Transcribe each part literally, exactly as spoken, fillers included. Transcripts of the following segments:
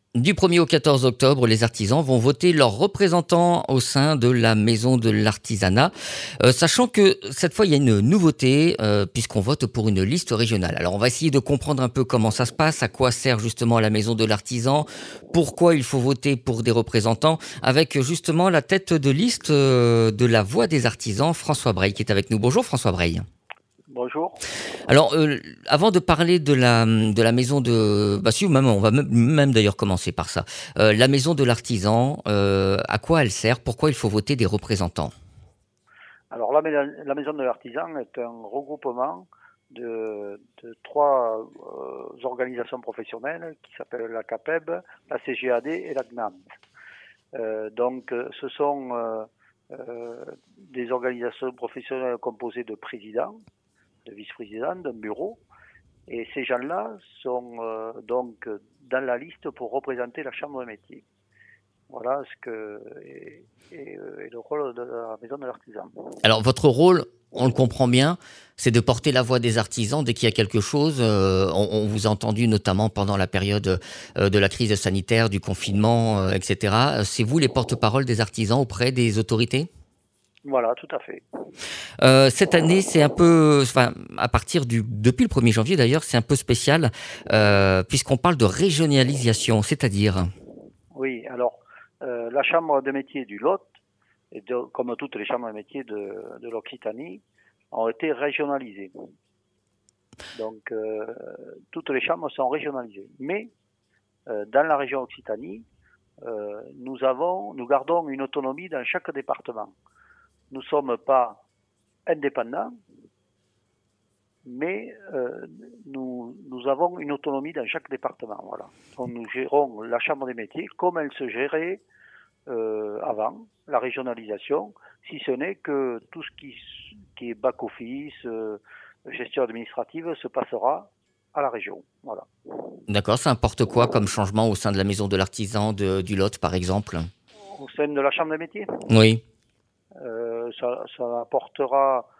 Du premier au quatorze octobre, les artisans vont voter leurs représentants au sein de la Maison de l'Artisanat, heu, sachant que cette fois, il y a une nouveauté, heu, puisqu'on vote pour une liste régionale. Alors on va essayer de comprendre un peu comment ça se passe, à quoi sert justement la Maison de l'Artisan, pourquoi il faut voter pour des représentants, avec justement la tête de liste, heu, de la Voix des artisans, François Breil, qui est avec nous. Bonjour François Breil. Bonjour. Alors, heu, avant de parler de la, mmh, de la maison de bah, si, même on va même même d'ailleurs commencer par ça. Heu, la maison de l'artisan, heu, à quoi elle sert? Pourquoi il faut voter des représentants? Alors la, Maison- la Maison de l'Artisan est un regroupement de, de trois euh, organisations professionnelles qui s'appellent la CAPEB, la C G A D et la C N A M. Euh, donc euh, ce sont euh, euh, des organisations professionnelles composées de présidents, de vice-présidents, d'un bureau. Et ces gens-là sont euh, donc dans la liste pour représenter la Chambre des métiers. Voilà ce que est, est, est le rôle de la Maison de l'Artisan. Alors votre rôle, on le comprend bien, c'est de porter la voix des artisans dès qu'il y a quelque chose. Heu, on on vous a entendu notamment pendant la période, heu, de la crise sanitaire, du confinement, heu, et cetera. C'est vous les porte-parole des artisans auprès des autorités? Voilà, tout à fait. Heu, cette année, c'est un peu enfin, à partir du depuis le premier janvier d'ailleurs, c'est un peu spécial, heu, puisqu'on parle de régionalisation, c'est-à-dire? Oui, alors euh, la Chambre des métiers du Lot, et de, comme toutes les chambres des métiers de, de l'Occitanie, ont été régionalisées. Donc euh, toutes les chambres sont régionalisées. Mais euh, dans la région Occitanie, euh, nous avons, nous gardons une autonomie dans chaque département. Nous ne sommes pas indépendants, mais euh, nous, nous avons une autonomie dans chaque département. Voilà. Donc nous gérons la Chambre des métiers comme elle se gérait euh, avant, la régionalisation, si ce n'est que tout ce qui, qui est back-office, euh, gestion administrative, se passera à la région. Voilà. D'accord, ça importe quoi comme changement au sein de la maison de l'artisan de du Lot, par exemple? Au sein de la Chambre des métiers, Oui, euh, ça, ça apportera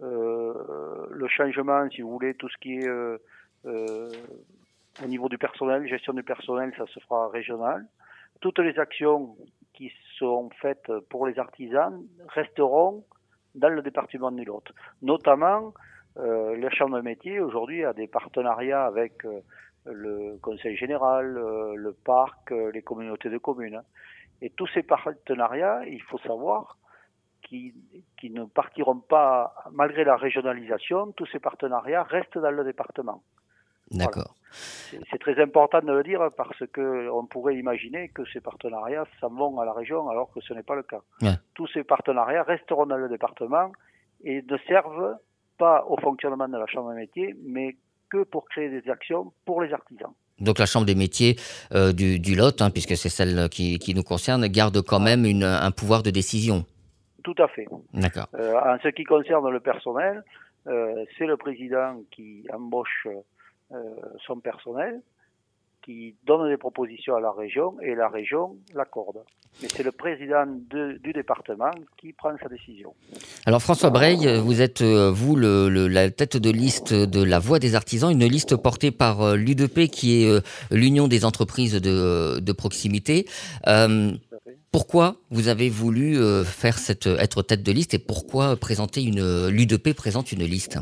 euh, le changement, si vous voulez, tout ce qui est euh, euh, au niveau du personnel, gestion du personnel, ça se fera régional. Toutes les actions qui sont faites pour les artisans resteront dans le département du Lot. Notamment, euh, la Chambre de métier aujourd'hui a des partenariats avec euh, le Conseil général, euh, le parc, euh, les communautés de communes. Et tous ces partenariats, il faut savoir qu'ils qui ne partiront pas, malgré la régionalisation, tous ces partenariats restent dans le département. Voilà. d'accord. C'est très important de le dire parce qu'on pourrait imaginer que ces partenariats s'en vont à la région alors que ce n'est pas le cas. Ouais. Tous ces partenariats resteront dans le département et ne servent pas au fonctionnement de la Chambre des métiers, mais que pour créer des actions pour les artisans. Donc la chambre des métiers, heu, du du Lot, hein, puisque c'est celle qui qui nous concerne, garde quand Voilà. même une un pouvoir de décision? Tout à fait. D'accord. Euh, en ce qui concerne le personnel, euh, c'est le président qui embauche euh, son personnel, qui donne des propositions à la région et la région l'accorde. Mais c'est le président de, du département qui prend sa décision. Alors François Breil, heu, vous êtes, heu, vous le le la tête de liste de la Voix des artisans, une liste portée par, heu, l'U D P qui est, heu, l'Union des entreprises de de proximité. Hem, Tout à fait. Pourquoi vous avez voulu, heu, faire cette être tête de liste et pourquoi présenter une l'U D P présente une liste?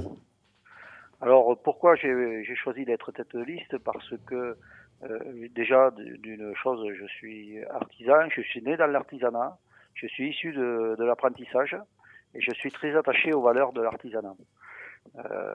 Alors pourquoi j'ai, j'ai choisi d'être tête de liste? Parce que euh, déjà d'une chose, je suis artisan, je suis né dans l'artisanat, je suis issu de, de l'apprentissage et je suis très attaché aux valeurs de l'artisanat. Euh,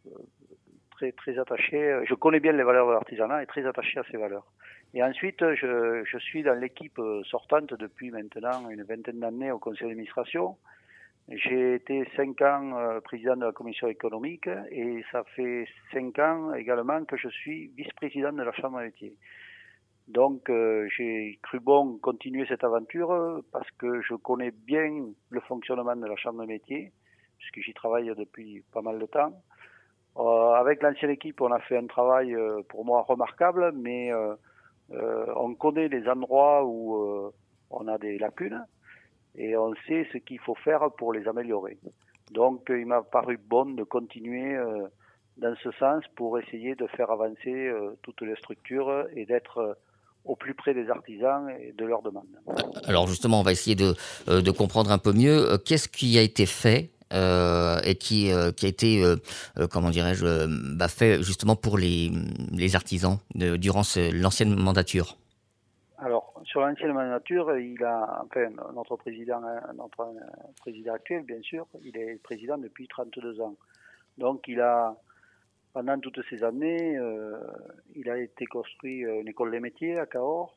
très très attaché, je connais bien les valeurs de l'artisanat et très attaché à ces valeurs. Et ensuite, je, je suis dans l'équipe sortante depuis maintenant une vingtaine d'années au conseil d'administration. J'ai été cinq ans euh, président de la commission économique et ça fait cinq ans également que je suis vice-président de la Chambre des métiers. Donc euh, j'ai cru bon continuer cette aventure parce que je connais bien le fonctionnement de la Chambre des métiers, puisque j'y travaille depuis pas mal de temps. Euh, avec l'ancienne équipe, on a fait un travail euh, pour moi remarquable, mais euh, euh, on connaît les endroits où euh, on a des lacunes et on sait ce qu'il faut faire pour les améliorer. Donc il m'a paru bon de continuer euh, dans ce sens pour essayer de faire avancer euh, toutes les structures et d'être au plus près des artisans et de leurs demandes. Alors justement, on va essayer de, euh, de comprendre un peu mieux euh, qu'est-ce qui a été fait euh, et qui, euh, qui a été, euh, euh, comment dirais-je, euh, bah, fait justement pour les, les artisans de- durant ce- l'ancienne mandature. Alors, sur l'ancienne mandature, il a, enfin, notre président, notre président actuel, bien sûr, il est président depuis trente-deux ans. Donc, il a, pendant toutes ces années, euh, il a été construit une école des métiers à Cahors.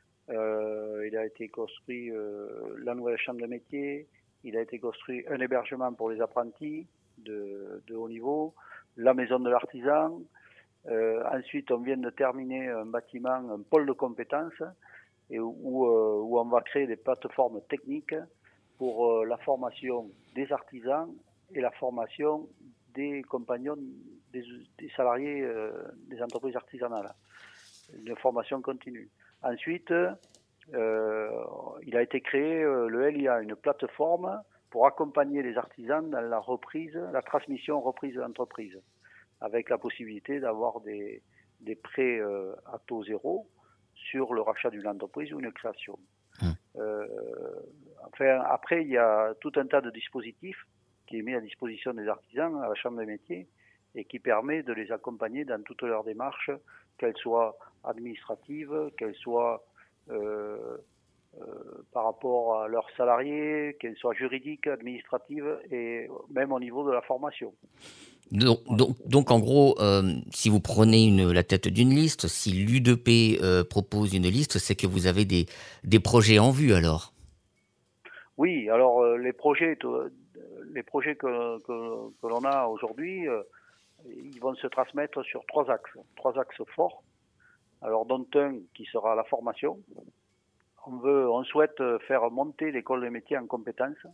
Euh, il a été construit euh, la nouvelle chambre de métiers. Il a été construit un hébergement pour les apprentis de, de haut niveau, la maison de l'artisan. Euh, ensuite, on vient de terminer un bâtiment, un pôle de compétences, et où, où, euh, où on va créer des plateformes techniques pour euh, la formation des artisans et la formation des compagnons, des, des salariés euh, des entreprises artisanales. Une formation continue. Ensuite, euh, il a été créé, euh, le L I A, une plateforme pour accompagner les artisans dans la reprise, la transmission reprise d'entreprise, avec la possibilité d'avoir des, des prêts euh, à taux zéro sur le rachat d'une entreprise ou une création. Mmh. Euh, enfin, après, il y a tout un tas de dispositifs qui est mis à disposition des artisans à la Chambre des métiers et qui permet de les accompagner dans toutes leurs démarches, qu'elles soient administratives, qu'elles soient euh, euh, par rapport à leurs salariés, qu'elles soient juridiques, administratives et même au niveau de la formation. Donc, donc, donc en gros, euh, si vous prenez une, la tête d'une liste, si l'U deux P euh, propose une liste, c'est que vous avez des, des projets en vue alors? Oui, alors euh, les projets, euh, les projets que, que, que l'on a aujourd'hui, euh, ils vont se transmettre sur trois axes, trois axes forts. Alors dont un qui sera la formation. On veut, on souhaite faire monter l'école des métiers en compétences,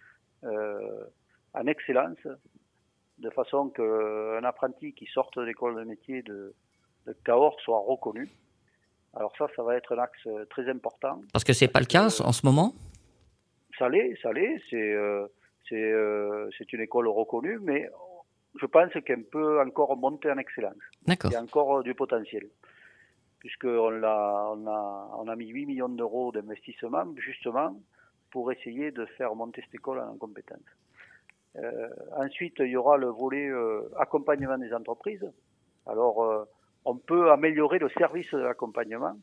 euh, en excellence, de façon qu'un apprenti qui sorte de l'école des métiers de, de Cahors soit reconnu. Alors ça, ça va être un axe très important. Parce que c'est pas le cas en ce moment? Ça l'est, ça l'est. C'est, euh, c'est, euh, c'est une école reconnue, mais je pense qu'elle peut encore monter en excellence. D'accord. Il y a encore du potentiel, puisqu'on l'a, on a, on a mis huit millions d'euros d'investissement, justement, pour essayer de faire monter cette école en compétences. Euh, ensuite, il y aura le volet euh, accompagnement des entreprises. Alors, euh, on peut améliorer le service de l'accompagnement.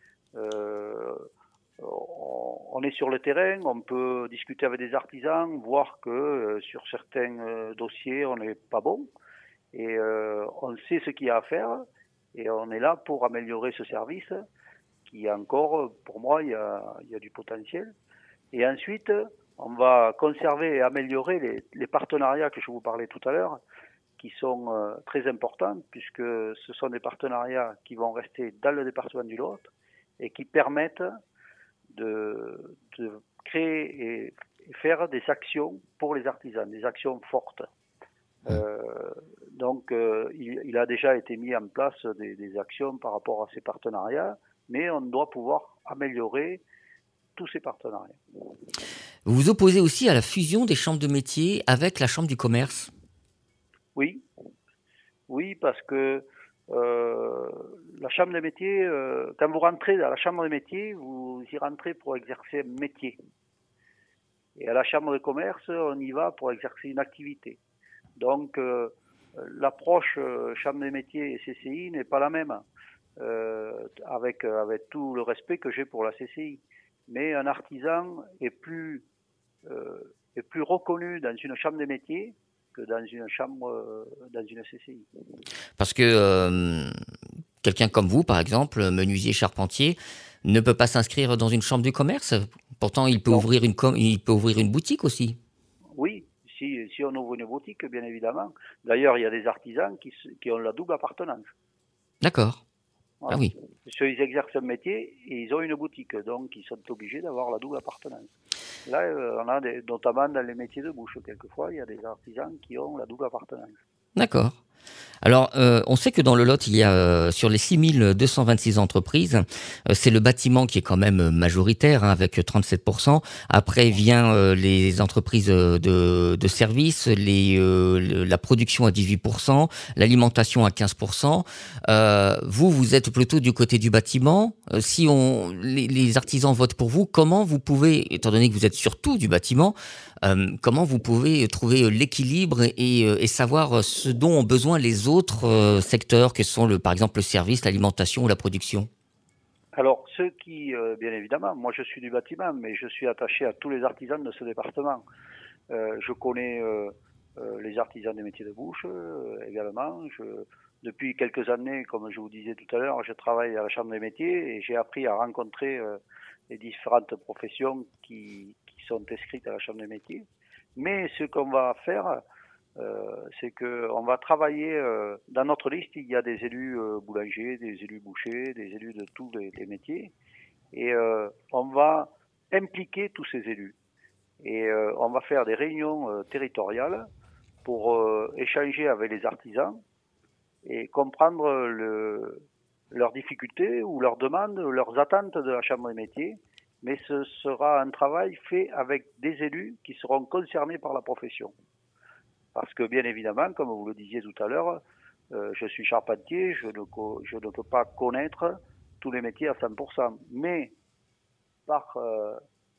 Euh, on est sur le terrain, on peut discuter avec des artisans, voir que euh, sur certains euh, dossiers, on n'est pas bon. Et euh, on sait ce qu'il y a à faire. Et on est là pour améliorer ce service qui, encore, pour moi, il y a, il y a du potentiel. Et ensuite, on va conserver et améliorer les, les partenariats que je vous parlais tout à l'heure, qui sont euh, très importants, puisque ce sont des partenariats qui vont rester dans le département du Lot et qui permettent de, de créer et, et faire des actions pour les artisans, des actions fortes. Euh, donc, euh, il, il a déjà été mis en place des, des actions par rapport à ces partenariats, mais on doit pouvoir améliorer tous ces partenariats. Vous vous opposez aussi à la fusion des chambres de métiers avec la chambre du commerce? Oui, oui, parce que euh, la chambre de métiers, euh, quand vous rentrez dans la chambre de métiers, vous y rentrez pour exercer un métier. Et à la chambre de commerce, on y va pour exercer une activité. Donc, euh, l'approche euh, chambre des métiers et C C I n'est pas la même, euh, avec, avec tout le respect que j'ai pour la C C I. Mais un artisan est plus, euh, est plus reconnu dans une chambre des métiers que dans une chambre, euh, dans une C C I. Parce que euh, quelqu'un comme vous, par exemple, menuisier charpentier, ne peut pas s'inscrire dans une chambre du commerce. Pourtant, il peut, ouvrir une, com- il peut ouvrir une boutique aussi. Oui, si, si on ouvre une boutique, bien évidemment. D'ailleurs, il y a des artisans qui, qui ont la double appartenance. D'accord. Voilà. Ah oui. Parce qu'ils exercent un métier et ils ont une boutique, donc ils sont obligés d'avoir la double appartenance. Là, euh, on a des, notamment dans les métiers de bouche, quelquefois, il y a des artisans qui ont la double appartenance. D'accord. Alors, euh, on sait que dans le Lot, il y a euh, sur les six mille deux cent vingt-six entreprises, euh, c'est le bâtiment qui est quand même majoritaire, hein, avec trente-sept pour cent. Après vient euh, les entreprises euh, de, de services, les, euh, le- la production à dix-huit pour cent, l'alimentation à quinze pour cent. Euh, vous, vous êtes plutôt du côté du bâtiment. Euh, si on, les, les artisans votent pour vous, comment vous pouvez, étant donné que vous êtes surtout du bâtiment, euh, comment vous pouvez trouver l'équilibre et, euh, et savoir ce dont ont besoin les autres euh, secteurs, que sont le, par exemple le service, l'alimentation ou la production? Alors, ceux qui, euh, bien évidemment, moi je suis du bâtiment, mais je suis attaché à tous les artisans de ce département. Euh, je connais euh, euh, les artisans des métiers de bouche euh, également. Je, depuis quelques années, comme je vous disais tout à l'heure, je travaille à la Chambre des métiers et j'ai appris à rencontrer euh, les différentes professions qui, qui sont inscrites à la Chambre des métiers. Mais ce qu'on va faire, euh, c'est qu'on va travailler, euh, dans notre liste, il y a des élus euh, boulangers, des élus bouchers, des élus de tous les, les métiers, et euh, on va impliquer tous ces élus. Et euh, on va faire des réunions euh, territoriales pour euh, échanger avec les artisans et comprendre le, leurs difficultés ou leurs demandes, ou leurs attentes de la Chambre des métiers. Mais ce sera un travail fait avec des élus qui seront concernés par la profession. Parce que bien évidemment, comme vous le disiez tout à l'heure, euh, je suis charpentier, je ne, je ne peux pas connaître tous les métiers à cent pour cent. Mais par, euh,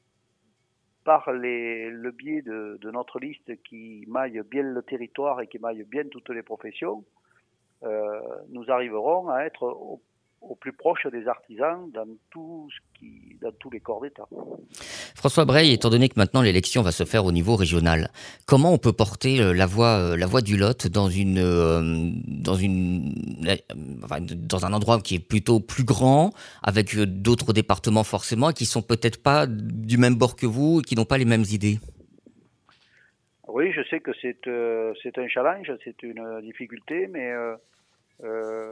par les, le biais de, de notre liste qui maille bien le territoire et qui maille bien toutes les professions, euh, nous arriverons à être au, au plus proche des artisans dans, tout ce qui, dans tous les corps d'État. François Breil, étant donné que maintenant l'élection va se faire au niveau régional, comment on peut porter euh, la voix, euh, la voix du Lot dans une, euh, dans une, euh, enfin, dans un endroit qui est plutôt plus grand, avec euh, d'autres départements forcément, qui sont peut-être pas du même bord que vous, et qui n'ont pas les mêmes idées? Oui, je sais que c'est euh, c'est un challenge, c'est une difficulté, mais euh, euh,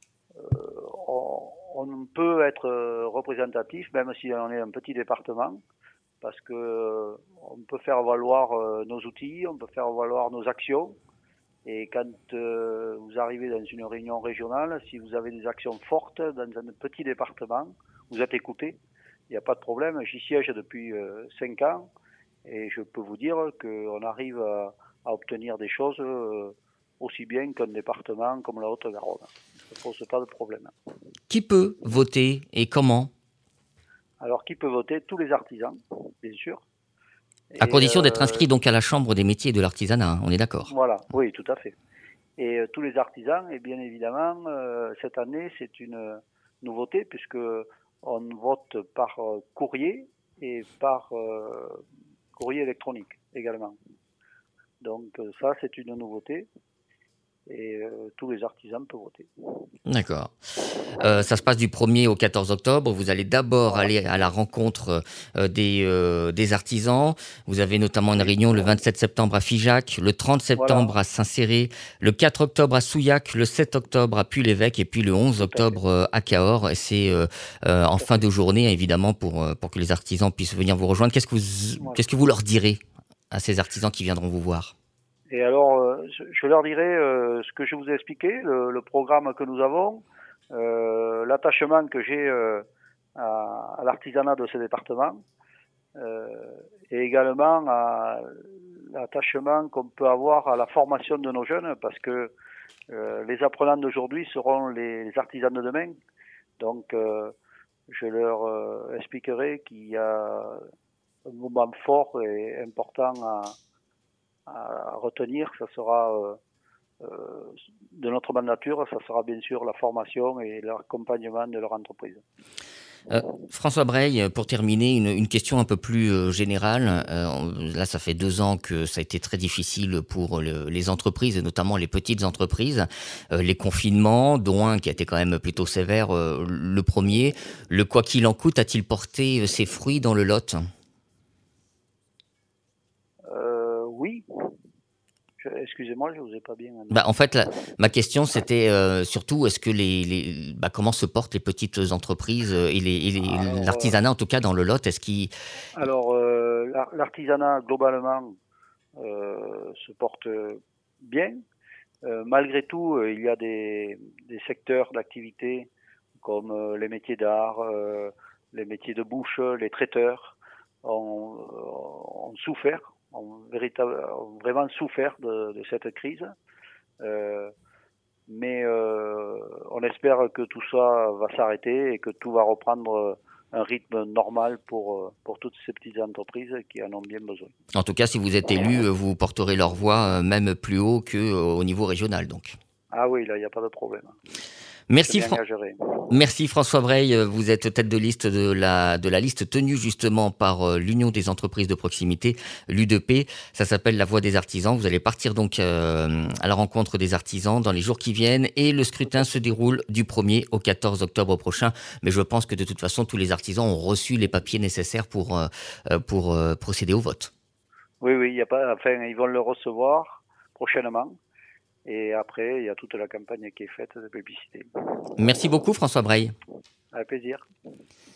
on, on peut être représentatif, même si on est un petit département, parce que euh, on peut faire valoir euh, nos outils, on peut faire valoir nos actions. Et quand euh, vous arrivez dans une réunion régionale, si vous avez des actions fortes dans un petit département, vous êtes écouté. Il n'y a pas de problème. J'y siège depuis euh, cinq ans et je peux vous dire qu'on arrive à, à obtenir des choses euh, aussi bien qu'un département comme la Haute-Garonne. Ça ne pose pas de problème. Qui peut voter et comment? Alors, qui peut voter? Tous les artisans, bien sûr. À Et condition d'être euh, inscrit donc à la Chambre des métiers et de l'artisanat, hein, on est d'accord? voilà, oui, tout à fait. Et euh, tous les artisans, et bien évidemment, euh, cette année, c'est une nouveauté puisque on vote par euh, courrier et par euh, courrier électronique également. Donc euh, ça, c'est une nouveauté et euh, tous les artisans peuvent voter. D'accord. Euh, ça se passe du premier au quatorze octobre. Vous allez d'abord Voilà. aller à la rencontre euh, des, euh, des artisans. Vous avez notamment une Oui. réunion le vingt-sept septembre à Figeac, le trente septembre Voilà, à Saint-Céré, le quatre octobre à Souillac, le sept octobre à Puy-l'Évêque et puis le onze tout à fait. octobre euh, à Cahors. Et c'est euh, euh, en Tout à fin fait. de journée, évidemment, pour, euh, pour que les artisans puissent venir vous rejoindre. Qu'est-ce que vous, Voilà. qu'est-ce que vous leur direz à ces artisans qui viendront vous voir? Et alors, euh, je leur dirai euh, ce que je vous ai expliqué, le, le programme que nous avons, euh, l'attachement que j'ai euh, à, à l'artisanat de ce département, euh, et également à l'attachement qu'on peut avoir à la formation de nos jeunes, parce que euh, les apprenants d'aujourd'hui seront les, les artisans de demain. Donc, euh, je leur euh, expliquerai qu'il y a un moment fort et important à, à retenir. Ça sera euh, euh, de notre mandature, ça sera bien sûr la formation et l'accompagnement de leur entreprise. Euh, François Breil, pour terminer, une, une question un peu plus euh, générale. Euh, là, ça fait deux ans que ça a été très difficile pour le- les entreprises, et notamment les petites entreprises. Euh, les confinements, dont un qui a été quand même plutôt sévère, euh, le premier. Le quoi qu'il en coûte a-t-il porté euh, ses fruits dans le Lot? Euh, oui, je, excusez-moi, je ne vous ai pas bien Bah, en entendu. fait, la- ma question, c'était euh, surtout, est-ce que les, les- bah, comment se portent les petites entreprises euh, et les- et les- Alors, euh, l'artisanat, en tout cas dans le Lot? Est-ce qu'il alors euh, l'artisanat globalement euh, se porte bien. euh, malgré tout, euh, il y a des, des secteurs d'activité comme euh, les métiers d'art, euh, les métiers de bouche, les traiteurs, ont, euh, ont souffert, ont, véritable, ont vraiment souffert de, de cette crise. Euh, mais euh, on espère que tout ça va s'arrêter et que tout va reprendre un rythme normal pour, pour toutes ces petites entreprises qui en ont bien besoin. En tout cas, si vous êtes élu, vous porterez leur voix euh, même plus haut qu'au niveau régional, donc. Ah oui, là, il n'y a pas de problème. Merci, Je Fran- m'engagerai. Merci François Breil, vous êtes tête de liste de la, de la liste tenue justement par euh, l'Union des entreprises de proximité, l'U D P. Ça s'appelle La Voix des artisans. Vous allez partir donc euh, à la rencontre des artisans dans les jours qui viennent et le scrutin se déroule du premier au quatorze octobre prochain. Mais je pense que de toute façon, tous les artisans ont reçu les papiers nécessaires pour, euh, pour euh, procéder au vote. Oui, oui, il y a pas, enfin, ils vont le recevoir prochainement. Et après, il y a toute la campagne qui est faite de publicité. Merci beaucoup François Breil. Avec plaisir.